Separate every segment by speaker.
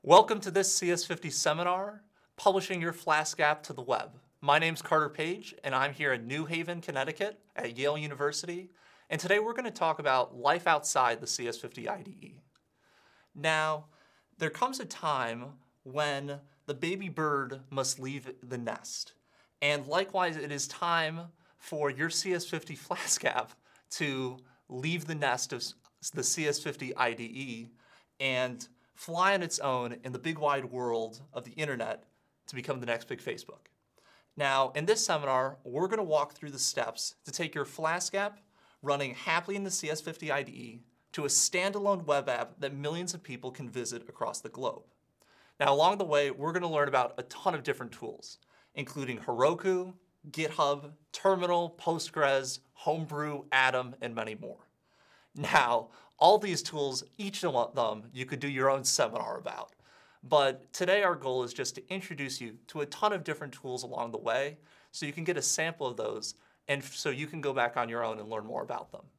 Speaker 1: Welcome to this CS50 seminar, Publishing Your Flask App to the Web. My name's Carter Page, and I'm here in New Haven, Connecticut at Yale University. And today we're going to talk about life outside the CS50 IDE. Now, there comes a time when the baby bird must leave the nest. And likewise, it is time for your CS50 Flask app to leave the nest of the CS50 IDE and fly on its own in the big wide world of the internet to become the next big Facebook. Now, in this seminar, we're going to walk through the steps to take your Flask app running happily in the CS50 IDE to a standalone web app that millions of people can visit across the globe. Now, along the way, we're going to learn about a ton of different tools, including Heroku, GitHub, Terminal, Postgres, Homebrew, Atom, and many more. Now, all these tools, each of them, you could do your own seminar about. But today our goal is just to introduce you to a ton of different tools along the way so you can get a sample of those and so you can go back on your own and learn more about them.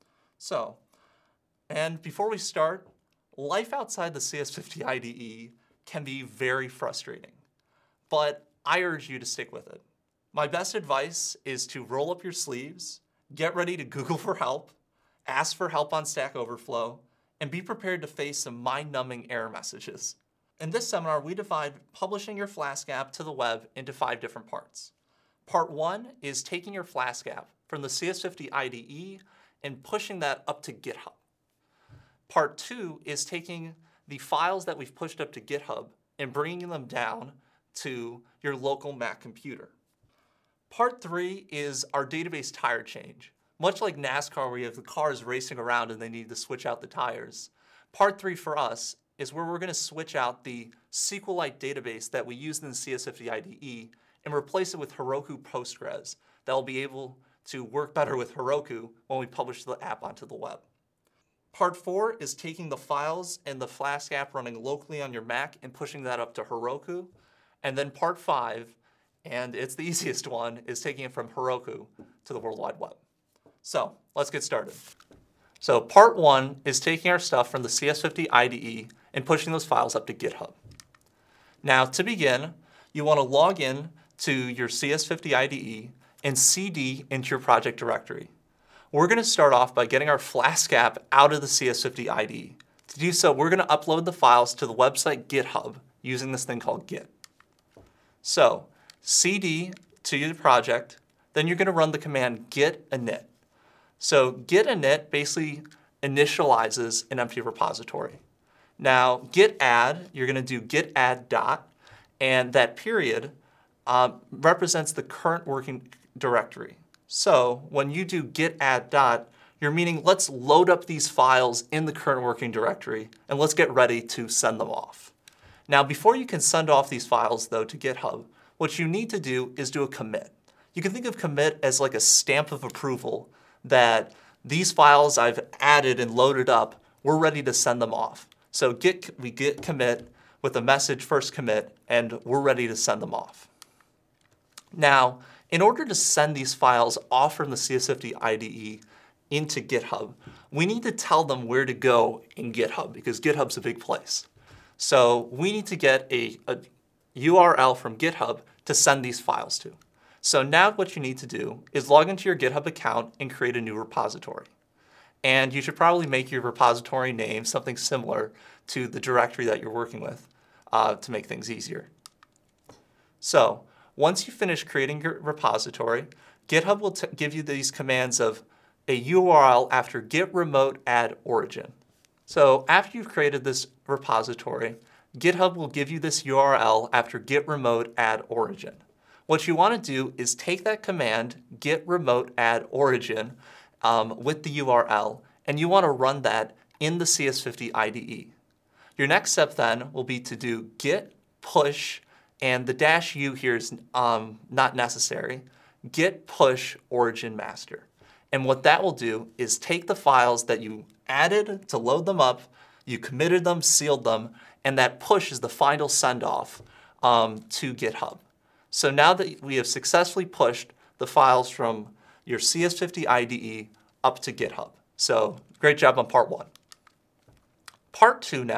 Speaker 1: And before we start, life outside the CS50 IDE can be very frustrating, but I urge you to stick with it. My best advice is to roll up your sleeves, get ready to Google for help, ask for help on Stack Overflow, and be prepared to face some mind-numbing error messages. In this seminar, we divide publishing your Flask app to the web into 5 different parts. Part 1 is taking your Flask app from the CS50 IDE and pushing that up to GitHub. Part 2 is taking the files that we've pushed up to GitHub and bringing them down to your local Mac computer. Part 3 is our database tire change. Much like NASCAR, where you have the cars racing around and they need to switch out the tires. Part 3 for us is where we're going to switch out the SQLite database that we used in the CS50 IDE and replace it with Heroku Postgres that will be able to work better with Heroku when we publish the app onto the web. Part 4 is taking the files and the Flask app running locally on your Mac and pushing that up to Heroku. And then Part 5, and it's the easiest one, is taking it from Heroku to the World Wide Web. So let's get started. So part 1 is taking our stuff from the CS50 IDE and pushing those files up to GitHub. Now to begin, you want to log in to your CS50 IDE and CD into your project directory. We're going to start off by getting our Flask app out of the CS50 IDE. To do so, we're going to upload the files to the website GitHub using this thing called Git. So CD to your project, then you're going to run the command git init. So git init basically initializes an empty repository. Now git add, you're going to do git add dot, and that period represents the current working directory. So when you do git add dot, you're meaning let's load up these files in the current working directory and let's get ready to send them off. Now before you can send off these files though to GitHub, what you need to do is do a commit. You can think of commit as like a stamp of approval that these files I've added and loaded up, we're ready to send them off. So we git commit with a message first commit, and we're ready to send them off. Now, in order to send these files off from the CS50 IDE into GitHub, we need to tell them where to go in GitHub because GitHub's a big place. So we need to get a URL from GitHub to send these files to. So now what you need to do is log into your GitHub account and create a new repository. And you should probably make your repository name something similar to the directory that you're working with to make things easier. So once you finish creating your repository, GitHub will give you these commands of a URL after git remote add origin. So after you've created this repository, GitHub will give you this URL after git remote add origin. What you want to do is take that command, git remote add origin, with the URL, and you want to run that in the CS50 IDE. Your next step then will be to do git push, and the -u here is not necessary, git push origin master. And what that will do is take the files that you added to load them up, you committed them, sealed them, and that push is the final send-off to GitHub. So now that we have successfully pushed the files from your CS50 IDE up to GitHub. So great job on part 1. Part 2 now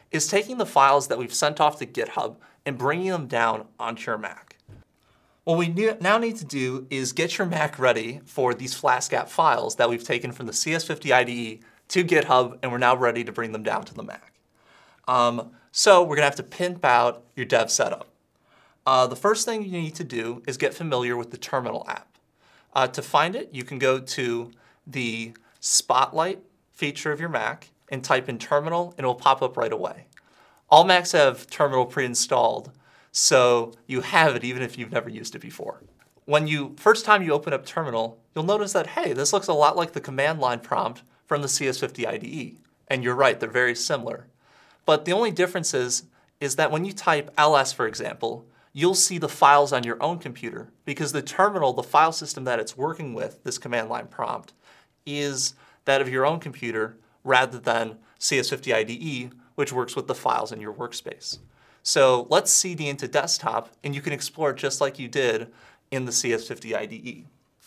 Speaker 1: is taking the files that we've sent off to GitHub and bringing them down onto your Mac. What we now need to do is get your Mac ready for these Flask app files that we've taken from the CS50 IDE to GitHub, and we're now ready to bring them down to the Mac. So we're gonna have to pimp out your dev setup. The first thing you need to do is get familiar with the Terminal app. To find it, you can go to the Spotlight feature of your Mac and type in Terminal, and it will pop up right away. All Macs have Terminal pre-installed, so you have it even if you've never used it before. When first time you open up Terminal, you'll notice that, hey, this looks a lot like the command line prompt from the CS50 IDE. And you're right, they're very similar. But the only difference is that when you type ls, for example, you'll see the files on your own computer because the terminal, the file system that it's working with, this command line prompt, is that of your own computer rather than CS50 IDE, which works with the files in your workspace. So let's CD into desktop, and you can explore it just like you did in the CS50 IDE.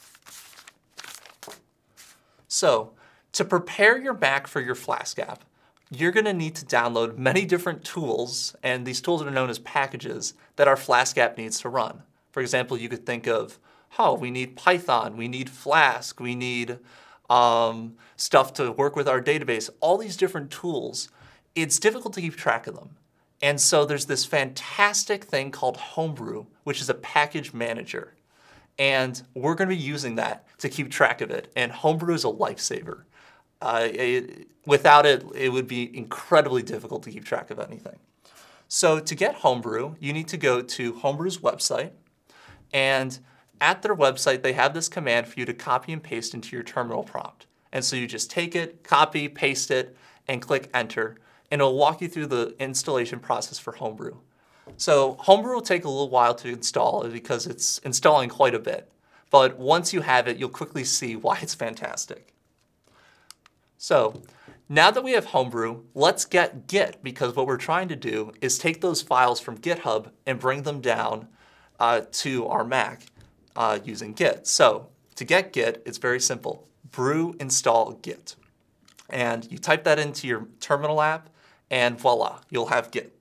Speaker 1: So to prepare your Mac for your Flask app, you're going to need to download many different tools, and these tools are known as packages that our Flask app needs to run. For example, you could think of, we need Python, we need Flask, we need stuff to work with our database, all these different tools. It's difficult to keep track of them. And so there's this fantastic thing called Homebrew, which is a package manager. And we're going to be using that to keep track of it. And Homebrew is a lifesaver. Without it, it would be incredibly difficult to keep track of anything. So to get Homebrew, you need to go to Homebrew's website. And at their website, they have this command for you to copy and paste into your terminal prompt. And so you just take it, copy, paste it, and click enter. And it'll walk you through the installation process for Homebrew. So Homebrew will take a little while to install because it's installing quite a bit. But once you have it, you'll quickly see why it's fantastic. So now that we have Homebrew, let's get Git, because what we're trying to do is take those files from GitHub and bring them down to our Mac using Git. So to get Git, it's very simple. Brew install Git. And you type that into your terminal app, and voila, you'll have Git.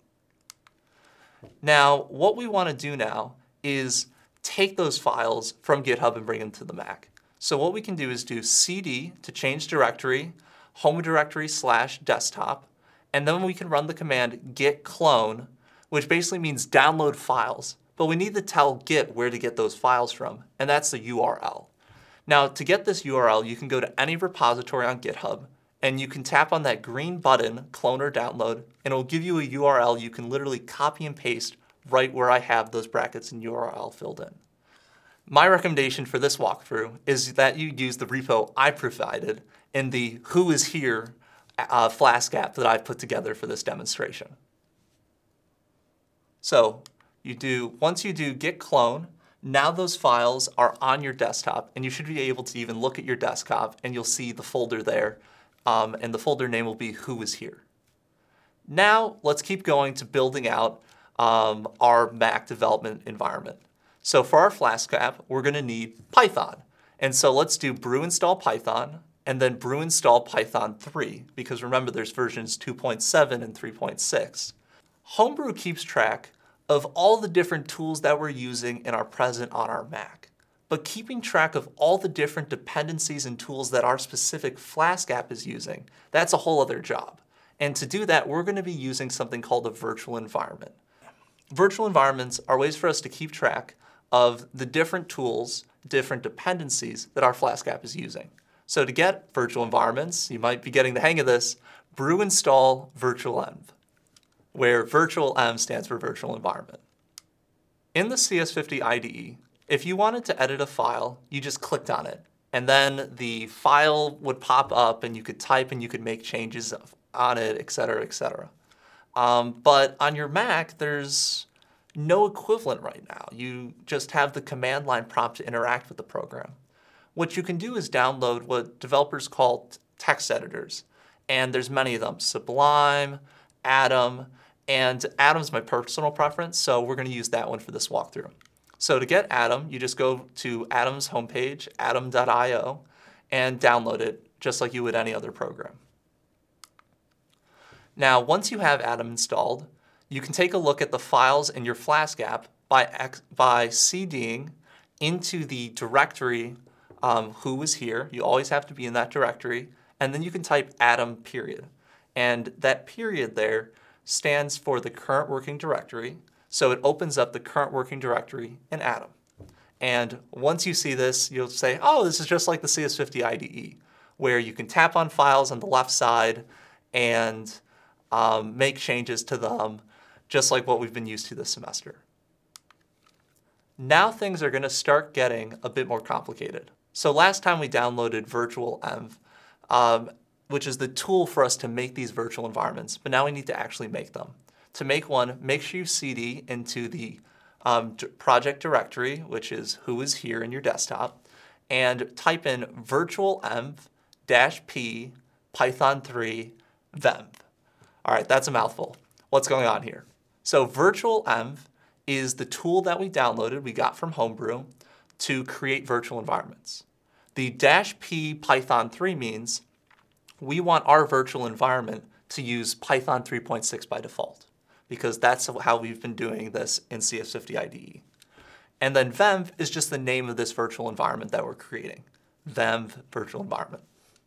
Speaker 1: Now, what we want to do now is take those files from GitHub and bring them to the Mac. So what we can do is do cd to change directory, home directory / desktop, and then we can run the command git clone, which basically means download files. But we need to tell Git where to get those files from, and that's the URL. Now, to get this URL, you can go to any repository on GitHub, and you can tap on that green button, clone or download, and it'll give you a URL you can literally copy and paste right where I have those brackets and URL filled in. My recommendation for this walkthrough is that you use the repo I provided in the Who is Here Flask app that I've put together for this demonstration. So once you do git clone, now those files are on your desktop, and you should be able to even look at your desktop, and you'll see the folder there, and the folder name will be Who is Here. Now let's keep going to building out our Mac development environment. So for our Flask app, we're going to need Python. And so let's do brew install Python, and then brew install Python 3, because remember there's versions 2.7 and 3.6. Homebrew keeps track of all the different tools that we're using and are present on our Mac. But keeping track of all the different dependencies and tools that our specific Flask app is using, that's a whole other job. And to do that, we're going to be using something called a virtual environment. Virtual environments are ways for us to keep track of the different tools, different dependencies that our Flask app is using. So to get virtual environments, you might be getting the hang of this, brew install virtualenv, where virtual env stands for virtual environment. In the CS50 IDE, if you wanted to edit a file, you just clicked on it, and then the file would pop up, and you could type and you could make changes on it, etc., etc. But on your Mac, there's no equivalent right now. You just have the command line prompt to interact with the program. What you can do is download what developers call text editors, and there's many of them: Sublime, Atom, and Atom's my personal preference, so we're going to use that one for this walkthrough. So to get Atom, you just go to Atom's homepage, atom.io, and download it just like you would any other program. Now, once you have Atom installed, you can take a look at the files in your Flask app by CDing into the directory who is here. You always have to be in that directory. And then you can type Atom period. And that period there stands for the current working directory. So it opens up the current working directory in Atom. And once you see this, you'll say, oh, this is just like the CS50 IDE, where you can tap on files on the left side and make changes to them, just like what we've been used to this semester. Now things are going to start getting a bit more complicated. So last time we downloaded virtualenv, which is the tool for us to make these virtual environments, but now we need to actually make them. To make one, make sure you cd into the project directory, which is who is here in your desktop, and type in virtualenv-p python3 venv. All right, that's a mouthful. What's going on here? So virtualenv is the tool that we downloaded, we got from Homebrew, to create virtual environments. The -p python3 means we want our virtual environment to use Python 3.6 by default, because that's how we've been doing this in CS50 IDE. And then venv is just the name of this virtual environment that we're creating, venv virtual environment.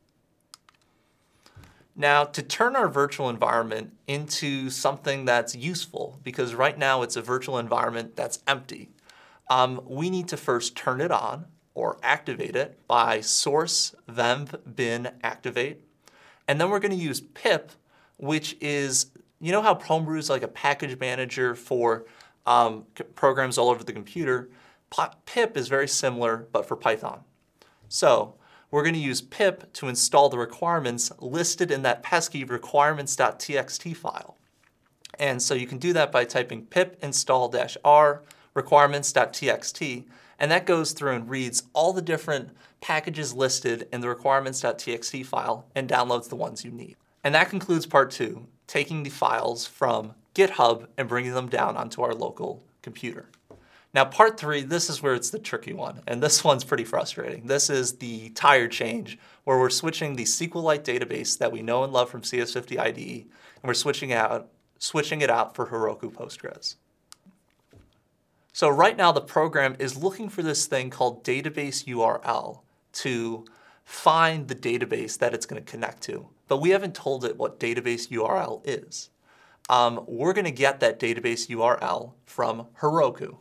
Speaker 1: Now, to turn our virtual environment into something that's useful, because right now it's a virtual environment that's empty, we need to first turn it on or activate it by source venv bin activate. And then we're going to use pip, which is, you know how Homebrew is like a package manager for programs all over the computer? Pip is very similar, but for Python. So we're going to use pip to install the requirements listed in that pesky requirements.txt file. And so you can do that by typing pip install-r requirements.txt, and that goes through and reads all the different packages listed in the requirements.txt file and downloads the ones you need. And that concludes part 2, taking the files from GitHub and bringing them down onto our local computer. Now part 3, this is where it's the tricky one, and this one's pretty frustrating. This is the tire change, where we're switching the SQLite database that we know and love from CS50 IDE, and we're switching it out for Heroku Postgres. So right now the program is looking for this thing called database URL to find the database that it's going to connect to, but we haven't told it what database URL is. We're going to get that database URL from Heroku.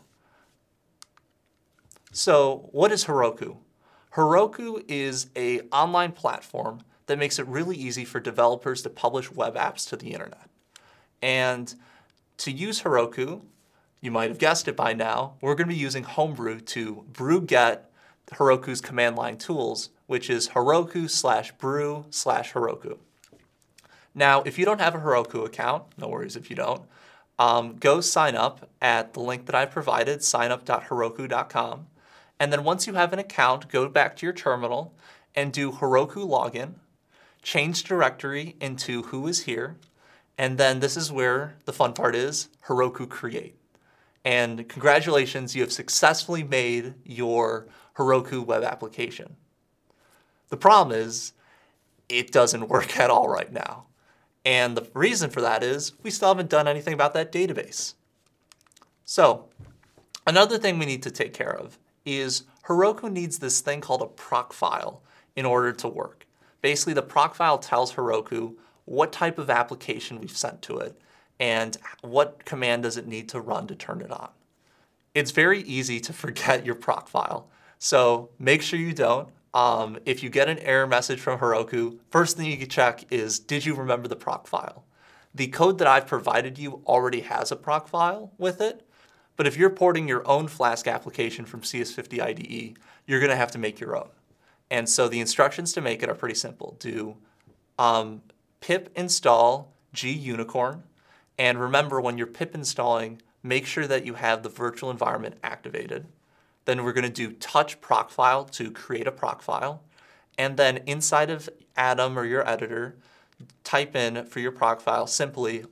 Speaker 1: So what is Heroku? Heroku is an online platform that makes it really easy for developers to publish web apps to the internet. And to use Heroku, you might have guessed it by now, we're going to be using Homebrew to brew-get Heroku's command line tools, which is Heroku/brew/Heroku. Now, if you don't have a Heroku account, no worries if you don't, go sign up at the link that I provided, signup.heroku.com. And then once you have an account, go back to your terminal and do Heroku login, change directory into who is here, and then this is where the fun part is, Heroku create. And congratulations, you have successfully made your Heroku web application. The problem is, it doesn't work at all right now. And the reason for that is, we still haven't done anything about that database. So, another thing we need to take care of is Heroku needs this thing called a proc file in order to work. Basically, the proc file tells Heroku what type of application we've sent to it and what command does it need to run to turn it on. It's very easy to forget your proc file, so make sure you don't. If you get an error message from Heroku, first thing you can check is, did you remember the proc file? The code that I've provided you already has a proc file with it, but if you're porting your own Flask application from CS50 IDE, you're going to have to make your own. And so the instructions to make it are pretty simple. Do pip install gunicorn, and remember when you're pip installing, make sure that you have the virtual environment activated. Then we're going to do touch proc file to create a proc file. And then inside of Atom or your editor, type in for your proc file simply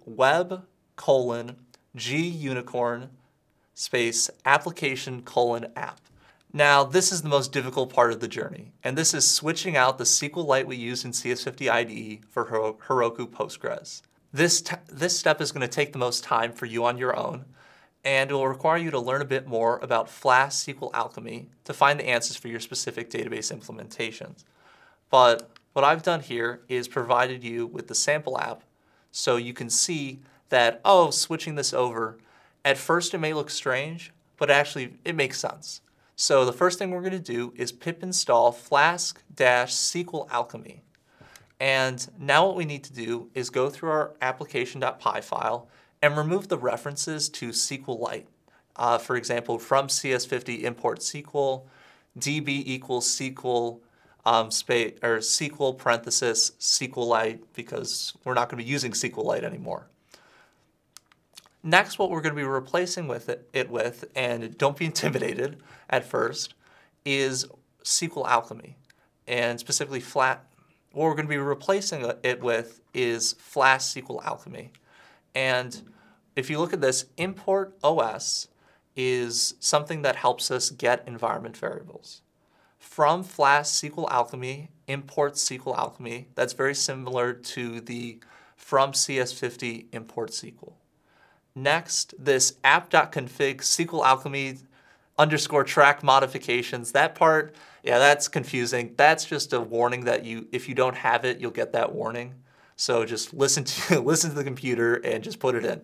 Speaker 1: web:/gunicorn space application:/app. Now, this is the most difficult part of the journey, and this is switching out the SQLite we use in CS50 IDE for Heroku Postgres. This step is going to take the most time for you on your own, and it will require you to learn a bit more about Flask SQL Alchemy to find the answers for your specific database implementations. But what I've done here is provided you with the sample app so you can see that, oh, switching this over, at first it may look strange, but actually it makes sense. So the first thing we're going to do is pip install flask-SQL Alchemy. And now what we need to do is go through our application.py file and remove the references to SQLite. For example, from CS50 import SQL, db equals SQL, space, or SQL parenthesis SQLite, because we're not going to be using SQLite anymore. Next, what we're going to be replacing it with, and don't be intimidated at first, is SQL Alchemy, and specifically what we're going to be replacing it with is Flask SQL Alchemy. And if you look at this, import OS is something that helps us get environment variables. From Flask SQL Alchemy, import SQL Alchemy. That's very similar to the from CS50 import SQL. Next, this app.config SQL Alchemy _ track modifications. That part, yeah, that's confusing. That's just a warning that if you don't have it, you'll get that warning. So just listen to the computer and just put it in.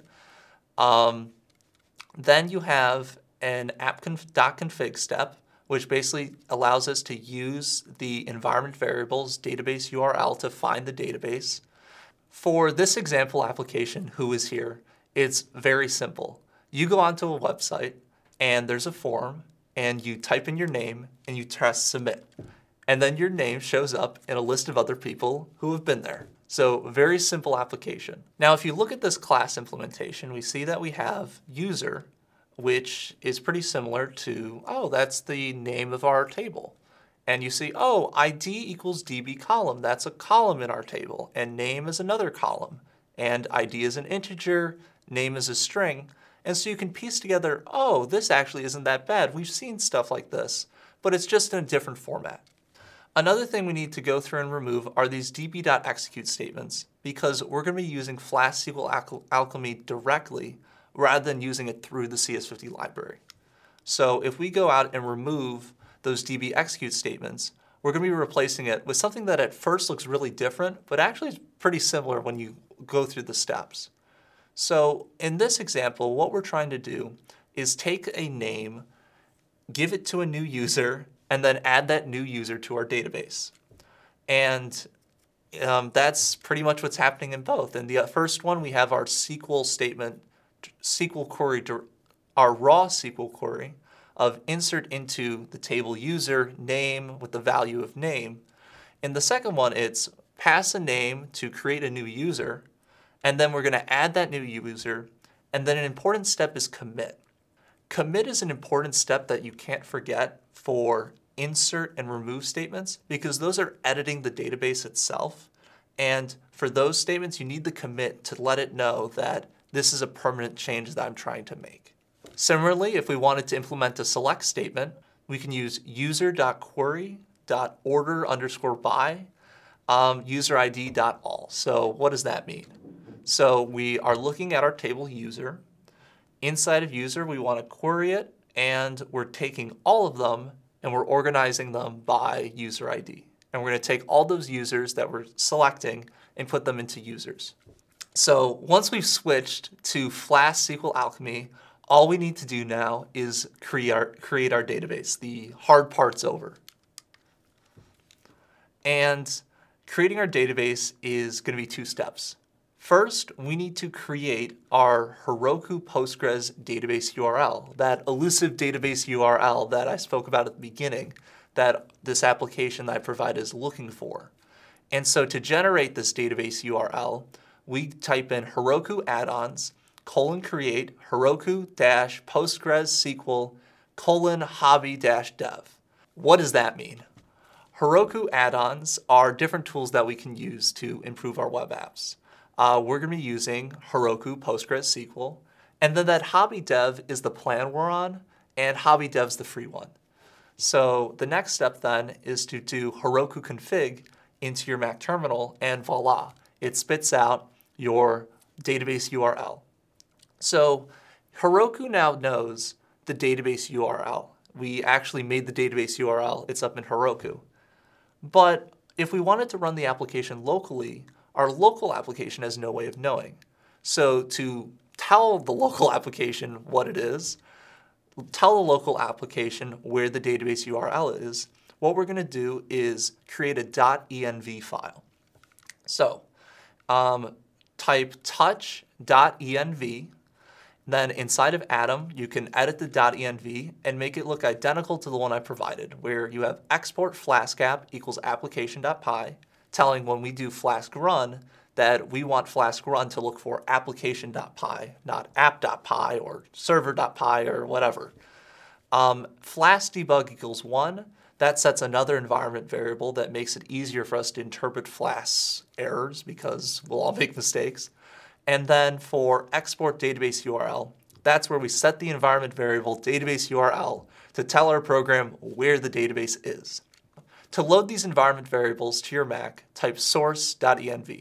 Speaker 1: Then you have an app.config step, which basically allows us to use the environment variables database URL to find the database. For this example application, who is here, it's very simple. You go onto a website and there's a form and you type in your name and you press submit. And then your name shows up in a list of other people who have been there. So very simple application. Now, if you look at this class implementation, we see that we have user, which is pretty similar to, oh, that's the name of our table. And you see, oh, ID equals DB column. That's a column in our table. And name is another column. And ID is an integer, name is a string. And so you can piece together, oh, this actually isn't that bad. We've seen stuff like this, but it's just in a different format. Another thing we need to go through and remove are these db.execute statements, because we're going to be using Flask SQL Alchemy directly rather than using it through the CS50 library. So if we go out and remove those db execute statements, we're going to be replacing it with something that at first looks really different, but actually is pretty similar when you go through the steps. So in this example, what we're trying to do is take a name, give it to a new user, and then add that new user to our database. And that's pretty much what's happening in both. In the first one, we have our SQL statement, SQL query, our raw SQL query of insert into the table user name with the value of name. In the second one, it's pass a name to create a new user, and then we're going to add that new user, and then an important step is commit. Commit is an important step that you can't forget for insert and remove statements, because those are editing the database itself. And for those statements, you need the commit to let it know that this is a permanent change that I'm trying to make. Similarly, if we wanted to implement a select statement, we can use user.query.order_by userid.all. So what does that mean? So we are looking at our table user. Inside of user, we want to query it, and we're taking all of them and we're organizing them by user ID. And we're going to take all those users that we're selecting and put them into users. So once we've switched to Flask SQL Alchemy, all we need to do now is create our database. The hard part's over. And creating our database is going to be 2 steps. First, we need to create our Heroku Postgres database URL, that elusive database URL that I spoke about at the beginning, that this application that I provide is looking for. And so to generate this database URL, we type in Heroku add-ons, create Heroku-Postgres SQL hobby-dev. What does that mean? Heroku add-ons are different tools that we can use to improve our web apps. We're going to be using Heroku Postgres SQL, and then that hobby-dev is the plan we're on, and hobby-dev's the free one. So the next step then is to do Heroku config into your Mac terminal, and voila, it spits out your database URL. So Heroku now knows the database URL. We actually made the database URL. It's up in Heroku. But if we wanted to run the application locally, our local application has no way of knowing. So to tell the local application what it is, tell the local application where the database URL is, what we're going to do is create a .env file. So type touch.env. Then inside of Atom, you can edit the .env and make it look identical to the one I provided, where you have export Flask app equals application.py, telling when we do Flask run that we want Flask run to look for application.py, not app.py or server.py or whatever. Flask debug equals 1. That sets another environment variable that makes it easier for us to interpret Flask's errors because we'll all make mistakes. And then for export database URL, that's where we set the environment variable database URL to tell our program where the database is. To load these environment variables to your Mac, type source.env.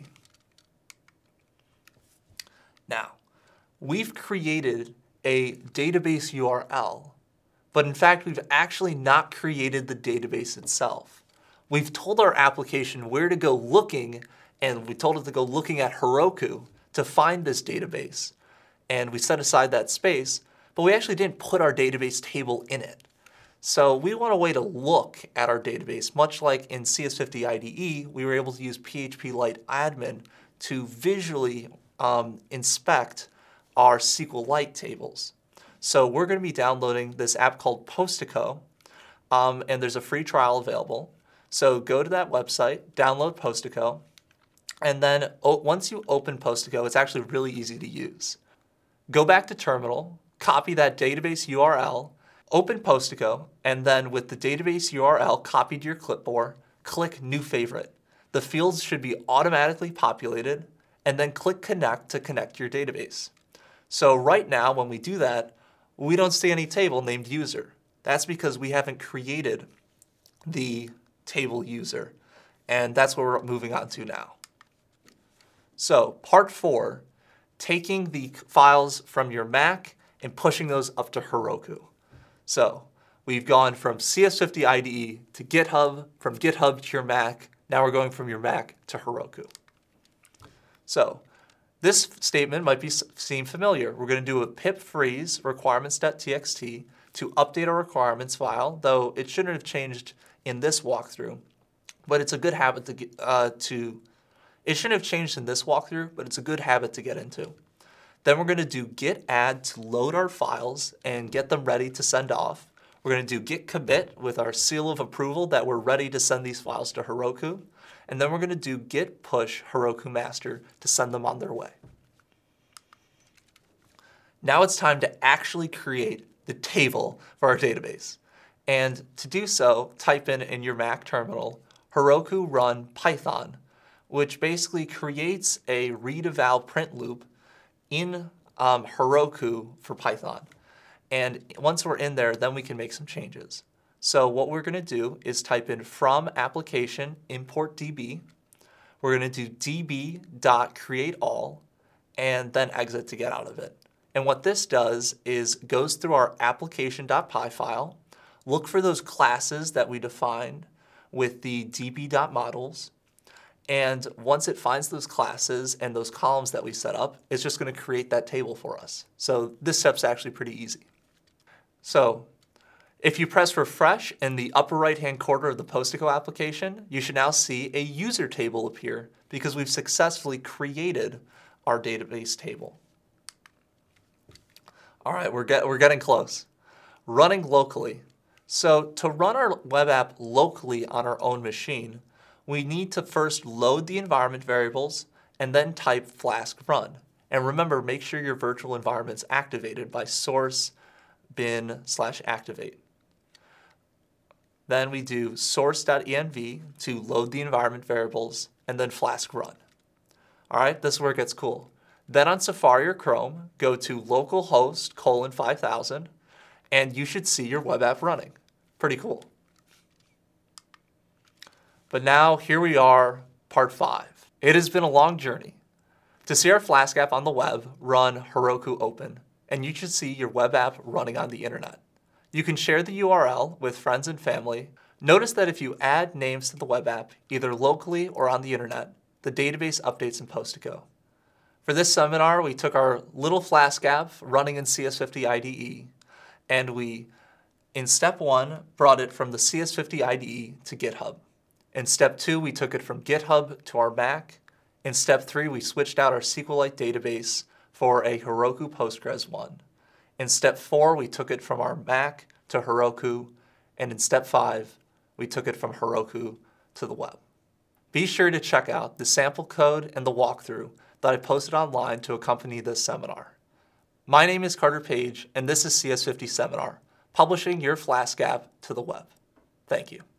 Speaker 1: Now, we've created a database URL, but in fact, we've actually not created the database itself. We've told our application where to go looking, and we told it to go looking at Heroku to find this database. And we set aside that space, but we actually didn't put our database table in it. So we want a way to look at our database, much like in CS50 IDE, we were able to use PHP Lite to visually inspect our SQLite tables. So we're going to be downloading this app called Postico, and there's a free trial available. So go to that website, download Postico, and then once you open Postico, it's actually really easy to use. Go back to terminal, copy that database URL, open Postico, and then with the database URL copied to your clipboard, click New Favorite. The fields should be automatically populated, and then click Connect to connect your database. So right now, when we do that, we don't see any table named user. That's because we haven't created the table user, and that's what we're moving on to now. So part 4, taking the files from your Mac and pushing those up to Heroku. So we've gone from CS50 IDE to GitHub, from GitHub to your Mac. Now we're going from your Mac to Heroku. So this statement might seem familiar. We're going to do a pip freeze requirements.txt to update our requirements file, though it shouldn't have changed in this walkthrough. But it's a good habit it shouldn't have changed in this walkthrough, but it's a good habit to get into. Then we're going to do git add to load our files and get them ready to send off. We're going to do git commit with our seal of approval that we're ready to send these files to Heroku. And then we're going to do git push Heroku master to send them on their way. Now it's time to actually create the table for our database. And to do so, type in your Mac terminal, Heroku run Python, which basically creates a read eval print loop in Heroku for Python. And once we're in there, then we can make some changes. So what we're going to do is type in from application import db. We're going to do db.createAll and then exit to get out of it. And what this does is goes through our application.py file, look for those classes that we defined with the db.models, and once it finds those classes and those columns that we set up, it's just going to create that table for us. So this step's actually pretty easy. So if you press refresh in the upper right-hand corner of the Postico application, you should now see a user table appear because we've successfully created our database table. All right, we're getting close. Running locally. So to run our web app locally on our own machine, we need to first load the environment variables and then type Flask run. And remember, make sure your virtual environment's activated by source bin/activate. Then we do source.env to load the environment variables and then Flask run. All right, this is where it gets cool. Then on Safari or Chrome, go to localhost 5000 and you should see your web app running. Pretty cool. But now here we are, part 5. It has been a long journey. To see our Flask app on the web, run Heroku open, and you should see your web app running on the internet. You can share the URL with friends and family. Notice that if you add names to the web app, either locally or on the internet, the database updates in Postigo. For this seminar, we took our little Flask app running in CS50 IDE, and we, in step 1, brought it from the CS50 IDE to GitHub. In step 2, we took it from GitHub to our Mac. In step 3, we switched out our SQLite database for a Heroku Postgres 1. In step 4, we took it from our Mac to Heroku, and in step 5, we took it from Heroku to the web. Be sure to check out the sample code and the walkthrough that I posted online to accompany this seminar. My name is Carter Page, and this is CS50 Seminar, publishing your Flask app to the web. Thank you.